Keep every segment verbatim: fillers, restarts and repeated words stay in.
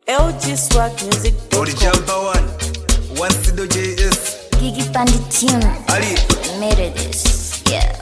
L G Swag Music. Orijamba one, one Sido J S. Gigi Panditune. Ali. Made this, yeah.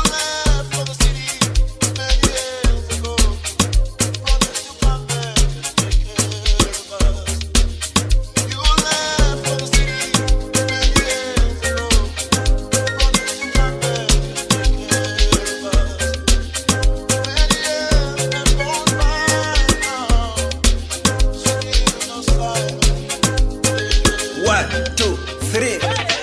One, two, three.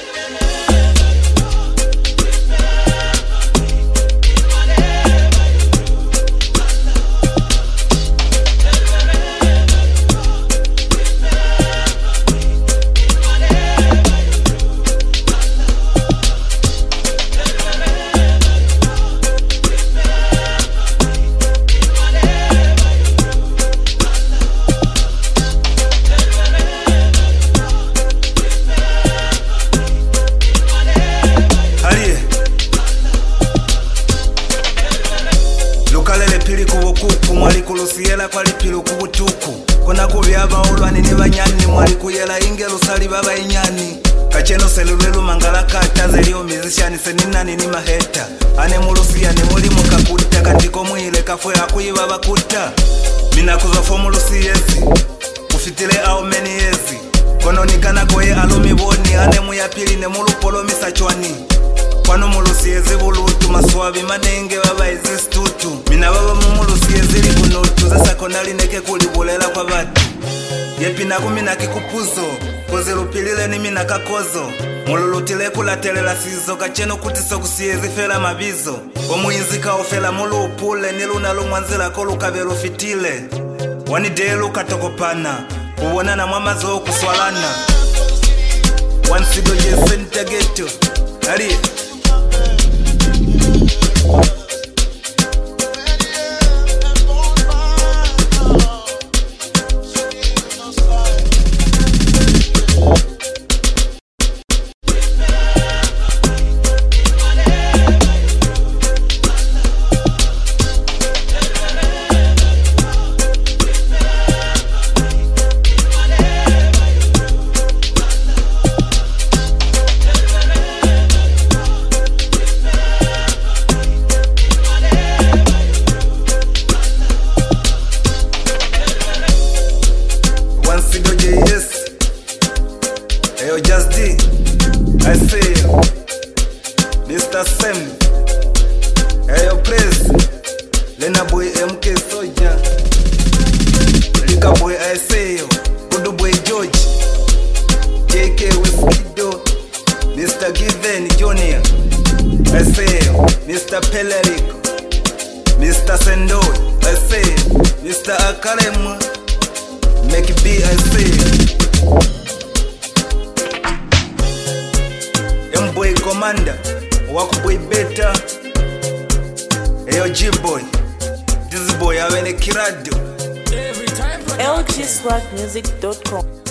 Mwali kulusiyela kwa lipilu kubutuku Kona kubyaba ulwani ni banyani Mwali kuyela ingelu sali baba inyani Kacheno selulelu mangala kata Zelio mizishani seninani ni maheta Ane mulusiya ni muli mukakuta Katiko mwile kafwe akuyiba bakuta Mina kuzofo mulusiyezi Kufitile au meni yezi Kono nikana koye alumiboni Ane muyapili ne mulupolo misachwani Kwano mulusiyezi bulutu Maswabi madenge baba izistutu Mina baba mulusiyezi li kunutu Zesa konali neke kulibulela kwa batu Yepina kumina kikupuzo Koze lupilile ni mina kakozo Mululutile kulatelela sizo Kacheno kutiso kusiyezi fela mabizo Omuinzi kaofela mulu upule Niluna lumwanzila kolu kabelu fitile Wanidelu katokopana Uwona na mwamazo kuswalana Wansido jesenta geto Ali Ayo Just D, I say yo Mister Sam, ayo Press Lena boy M K Soja Lika boy I say yo Kudu boy George J K Whiskido Mister Given Junior I say yo Mister Pelerico Mister Sendo I say yo Mister Akarem Make it be I say yo Boy Commander, Waku Boy Beta, Ayo G Boy, this boy have any kirado. L G Swag Music dot com